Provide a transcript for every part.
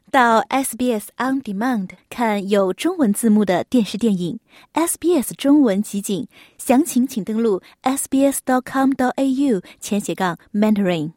到 SBS On Demand 看有中文字幕的电视电影 SBS 中文集锦，详情请登录 sbs.com.au/Mandarin。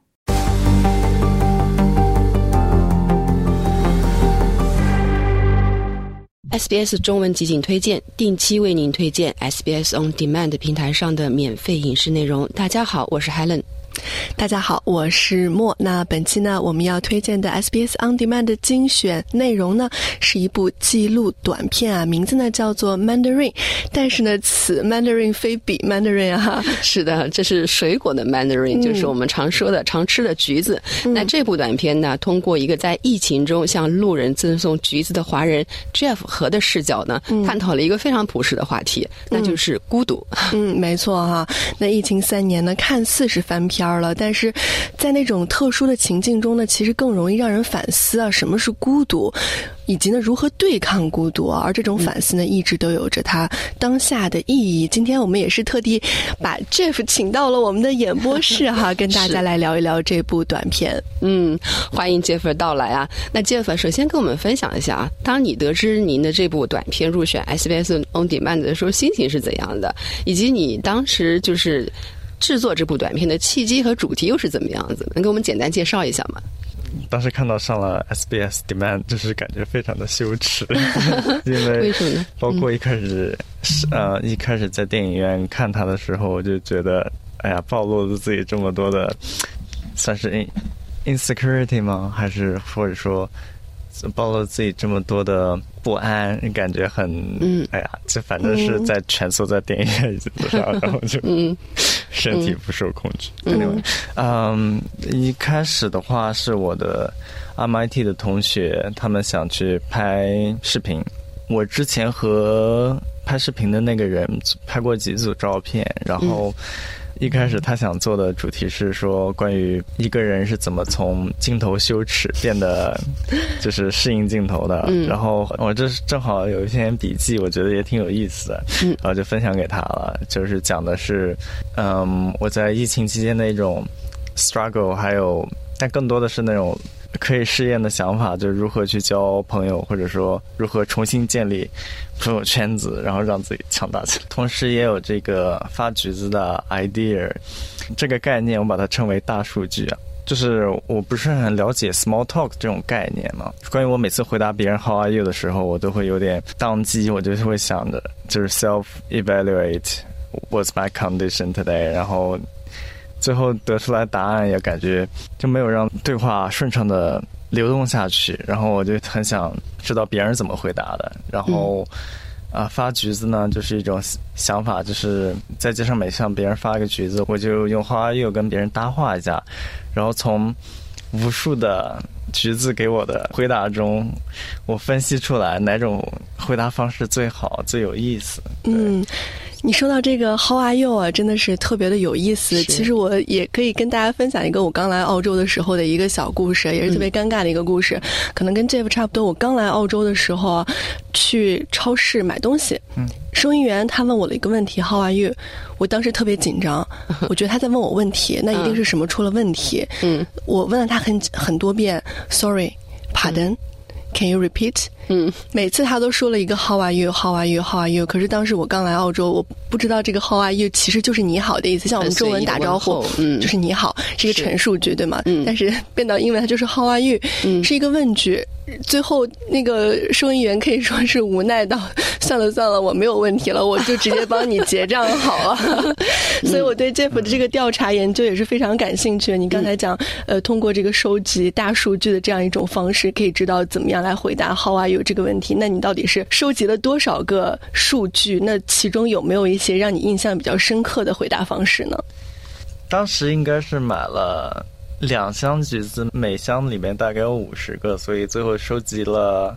SBS 中文集锦推荐，定期为您推荐 SBS On Demand 平台上的免费影视内容。大家好，我是 Helen。 大家好，我是莫。那本期呢，我们要推荐的 SBS On Demand 的精选内容呢，是一部纪录短片啊，名字呢叫做 Mandarin， 但是呢，此 Mandarin 非彼 Mandarin 啊。 是的，这是水果的 Mandarin，就是我们常说的、常吃的橘子。那这部短片呢，通过一个在疫情中向路人赠送橘子的华人 Jeff 和的视角呢，探讨了一个非常朴实的话题，那就是孤独。 没错哈。那疫情3年呢，看似是翻篇了，但是在那种特殊的情境中呢，其实更容易让人反思啊，什么是孤独，以及呢如何对抗孤独啊。而这种反思呢，一直都有着它当下的意义。今天我们也是特地把 Jeff 请到了我们的演播室哈，跟大家来聊一聊这部短片。 欢迎 Jeff 到来啊。那 Jeff 首先跟我们分享一下啊，当你得知您的这部短片入选 SBS On Demand 的时候，心情是怎样的，以及你当时就是制作这部短片的契机和主题又是怎么样子，能给我们简单介绍一下吗？ 当时看到上了 SBS Demand， 就是感觉非常的羞耻，因为为什么呢？ 包括一开始在电影院看它的时候，我就觉得，哎呀，暴露了自己这么多的，算是 insecurity 吗？还是或者说暴露自己这么多的不安，感觉很哎呀，这反正是在蜷缩在电影院椅子上，然后就身体不受控制。一开始的话是我的 MIT 的同学，他们想去拍视频。我之前和拍视频的那个人拍过几组照片，然后一开始他想做的主题是说关于一个人是怎么从镜头羞耻变得就是适应镜头的，然后我这正好有一篇笔记，我觉得也挺有意思的，然后就分享给他了，就是讲的是我在疫情期间的一种 struggle， 还有但更多的是那种可以试验的想法，就是如何去交朋友，或者说如何重新建立朋友圈子，然后让自己强大起来。同时也有这个发橘子的 idea， 这个概念我把它称为大数据啊。就是我不是很了解 small talk 这种概念嘛，关于我每次回答别人 how are you 的时候，我都会有点当机，我就会想着就是 self evaluate what's my condition today， 然后最后得出来答案也感觉就没有让对话顺畅的流动下去，然后我就很想知道别人怎么回答的。然后发橘子呢就是一种想法，就是在街上每向别人发一个橘子，我就用 how are you 跟别人搭话一下，然后从无数的橘子给我的回答中，我分析出来哪种回答方式最好最有意思。 你说到这个 How are you 啊，真的是特别的有意思。其实我也可以跟大家分享一个我刚来澳洲的时候的一个小故事，也是特别尴尬的一个故事，可能跟 Jeff 差不多。我刚来澳洲的时候啊，去超市买东西，收银员他问我了一个问题 How are you， 我当时特别紧张，我觉得他在问我问题，那一定是什么出了问题。我问了他很多遍 Sorry Pardon Can you repeat？ 每次他都说了一个 How are you How are you How are you， 可是当时我刚来澳洲，我不知道这个 How are you 其实就是你好的意思，像我们中文打招呼就是你好，是一个陈述句对吗？但是变到英文它就是 How are you，是一个问句。最后那个收银员可以说是无奈到算了我没有问题了，我就直接帮你结账好了。所以我对 Jeff 的这个调查研究也是非常感兴趣。你刚才讲通过这个收集大数据的这样一种方式，可以知道怎么样来回答 How are you 这个问题。那你到底是收集了多少个数据？那其中有没有一些让你印象比较深刻的回答方式呢？ 当时应该是买了2箱橘子，每箱里面大概有50个，所以最后收集了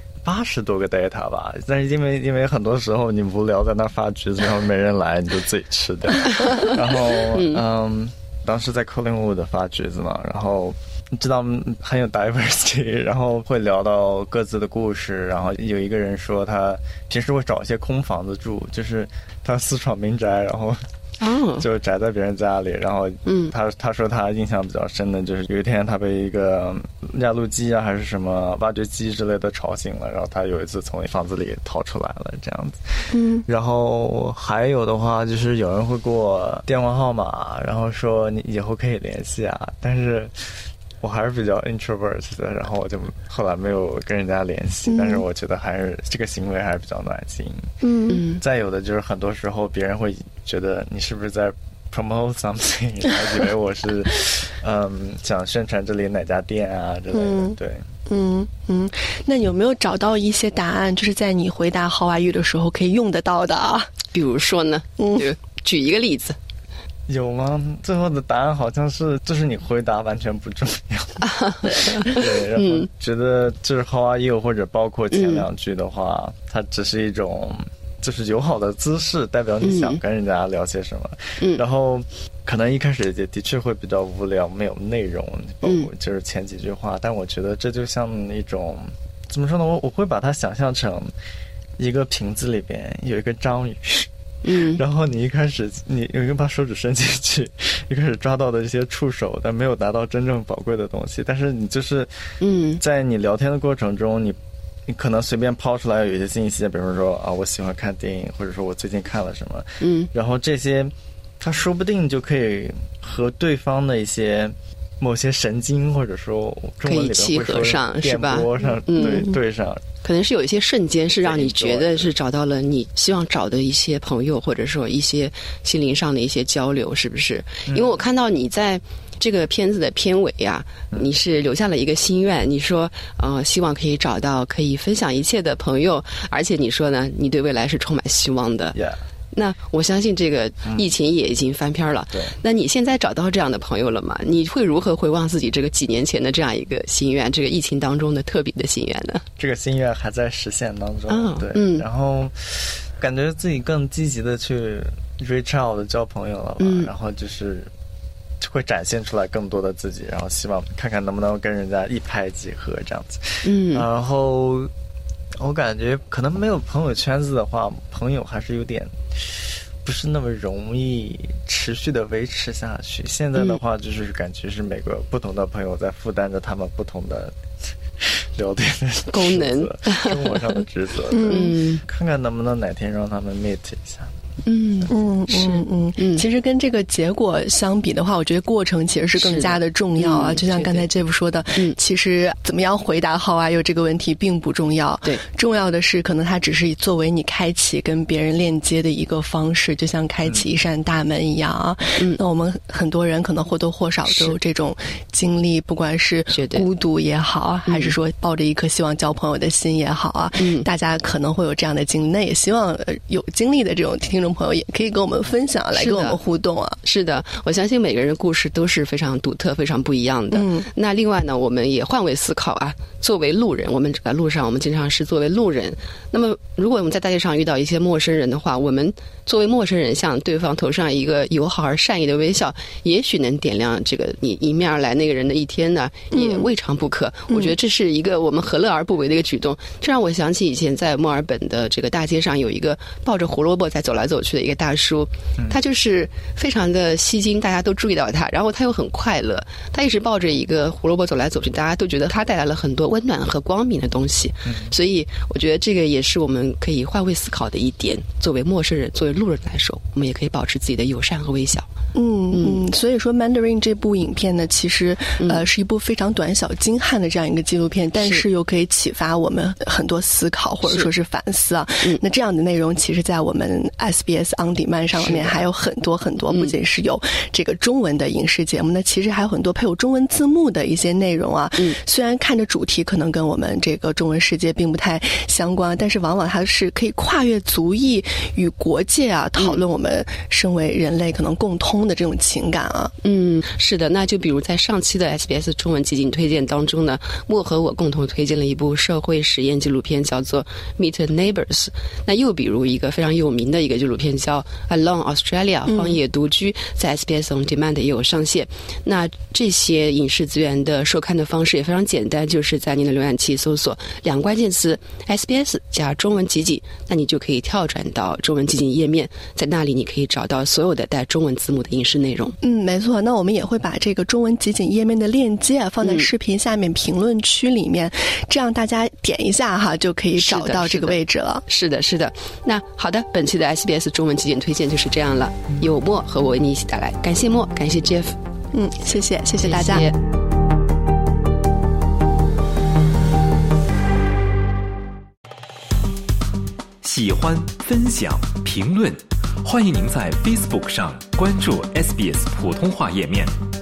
80多个 data 吧。但是因为很多时候你无聊在那发橘子，然后没人来，你就自己吃掉。然后当时在 Collingwood 发橘子嘛，然后你知道很有 diversity， 然后会聊到各自的故事。然后有一个人说他平时会找一些空房子住，就是他私闯民宅，然后就宅在别人家里。然后他说他印象比较深的就是有一天他被一个压路机啊还是什么挖掘机之类的吵醒了，然后他有一次从房子里逃出来了这样子。然后还有的话就是有人会给我电话号码，然后说你以后可以联系啊，但是我还是比较 introvert 的，然后我就后来没有跟人家联系。但是我觉得还是这个行为还是比较暖心。再有的就是很多时候别人会觉得你是不是在 promote something， 然后以为我是想宣传这里哪家店啊之类的。对。 那有没有找到一些答案，就是在你回答 How are you 的时候可以用得到的啊？ 比如说呢？就举一个例子。 有吗？最后的答案好像是就是你回答完全不重要。对，然后觉得就是 How are you 或者包括前两句的话，它只是一种就是友好的姿势，代表你想跟人家聊些什么。然后可能一开始也的确会比较无聊，没有内容，包括就是前几句话。但我觉得这就像一种怎么说呢？我会把它想象成一个瓶子里边有一个章鱼。然后你一开始你把手指伸进去，一开始抓到的一些触手，但没有达到真正宝贵的东西。但是你就是在你聊天的过程中，你可能随便抛出来有一些信息，比如说啊我喜欢看电影，或者说我最近看了什么，然后这些他说不定就可以和对方的一些某些神经，或者说中文里面会说电波上对上。 可能是有一些瞬间是让你觉得是找到了你希望找的一些朋友，或者说一些心灵上的一些交流，是不是？因为我看到你在这个片子的片尾啊，你是留下了一个心愿，你说希望可以找到可以分享一切的朋友，而且你说呢，你对未来是充满希望的。那我相信这个疫情也已经翻篇了。那你现在找到这样的朋友了吗？你会如何回望自己这个几年前的这样一个心愿，这个疫情当中的特别的心愿呢？ 这个心愿还在实现当中。对，然后感觉自己更积极的去 reach out 的交朋友了吧。然后就是会展现出来更多的自己，然后希望看看能不能跟人家一拍即合这样子。然后我感觉可能没有朋友圈子的话，朋友还是有点不是那么容易持续的维持下去。现在的话就是感觉是每个不同的朋友在负担着他们不同的聊天的功能， 生活上的职责。看看能不能哪天让他们 meet 一下。 其实跟这个结果相比的话，我觉得过程其实是更加的重要啊。就像刚才 Jeff 说的，其实怎么样回答 How are you 这个问题并不重要，对，重要的是可能它只是作为你开启跟别人链接的一个方式，就像开启一扇大门一样啊。那我们很多人可能或多或少都有这种经历，不管是孤独也好，还是说抱着一颗希望交朋友的心也好啊，大家可能会有这样的经历。那也希望有经历的这种听众朋友也可以跟我们分享，来跟我们互动啊。 是的，我相信每个人的故事都是非常独特、非常不一样的。那另外呢，我们也换位思考啊。作为路人，我们在路上，我们经常是作为路人。那么，如果我们在大街上遇到一些陌生人的话，我们作为陌生人向对方投上一个友好而善意的微笑，也许能点亮这个你迎面而来那个人的一天呢，也未尝不可。我觉得这是一个我们何乐而不为的一个举动。这让我想起以前在墨尔本的这个大街上有一个抱着胡萝卜在走来走去的一个大叔，他就是非常的吸睛，大家都注意到他，然后他又很快乐，他一直抱着一个胡萝卜走来走去，大家都觉得他带来了很多温暖和光明的东西。所以我觉得这个也是我们可以换位思考的一点。作为陌生人，作为路人来说，我们也可以保持自己的友善和微笑。 所以说 Mandarin 这部影片呢，其实是一部非常短小精悍的这样一个纪录片，但是又可以启发我们很多思考或者说是反思啊。那这样的内容其实在我们 SBS On Demand 上面还有很多很多，不仅是有这个中文的影视节目，那其实还有很多配有中文字幕的一些内容啊。虽然看着主题可能跟我们这个中文世界并不太相关，但是往往它是可以跨越族裔与国界啊，讨论我们身为人类可能共通的这种情感啊。 是的。那就比如在上期的 SBS 中文集锦推荐当中呢，莫和我共同推荐了一部社会实验纪录片，叫做 Meet Neighbors。那又比如一个非常有名的一个纪录片叫 Alone Australia 荒野独居，在 SBS On Demand 也有上线。那这些影视资源的收看的方式也非常简单，就是在您的浏览器搜索2个关键词 SBS 加中文集锦，那你就可以跳转到中文集锦页面，在那里你可以找到所有的带中文字幕的影视内容。 没错，那我们也会把这个中文集锦页面的链接放在视频下面评论区里面，这样大家点一下哈，就可以找到这个位置了。 是的。那好的，本期的 SBS 中文集锦推荐就是这样了，由莫和我为你一起带来，感谢莫，感谢 Jeff。 谢谢大家。 喜欢、分享、评论，欢迎您在 Facebook 上关注 SBS 普通话页面。